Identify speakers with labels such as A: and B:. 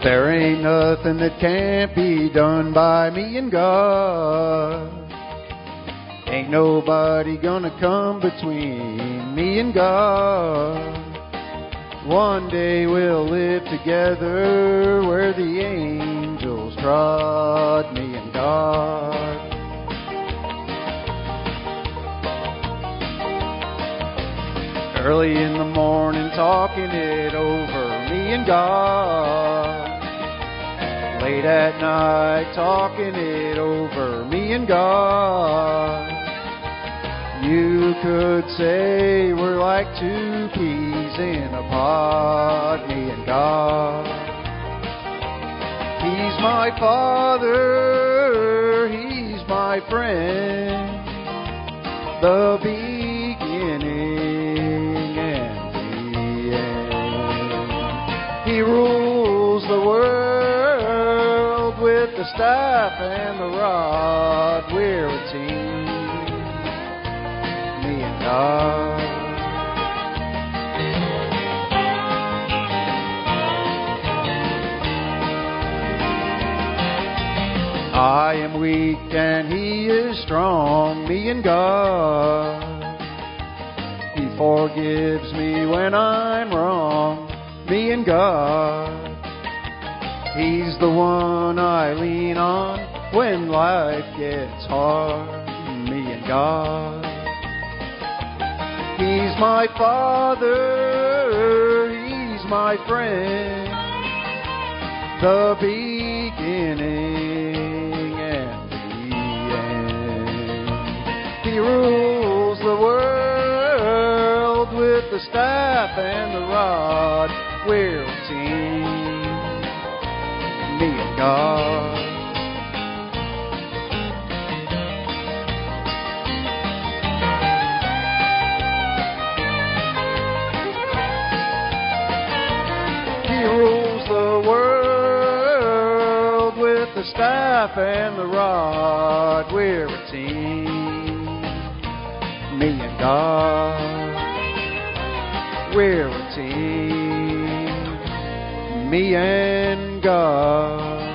A: There ain't nothing that can't be done by me and God. Ain't nobody gonna come between me and God. One day we'll live together where the angels trod me and God. Early in the morning talking it over, me and God. Late at night talking it over, me and God. You could say we're like two peas in a pod, me and God. He's my Father, He's my friend, the beginning and the end. He rules the world with the staff and the rod. We're a team, me and God. I am weak and He is strong, me and God. He forgives me when I'm wrong, me and God. He's the one I lean on when life gets hard, me and God. He's my Father, He's my friend, the beginning and the end. He rules the world with the staff and the rod. We're a team, me and God. He rules the world with the staff and the rod. We're a team, me and God. We're a team, me and God.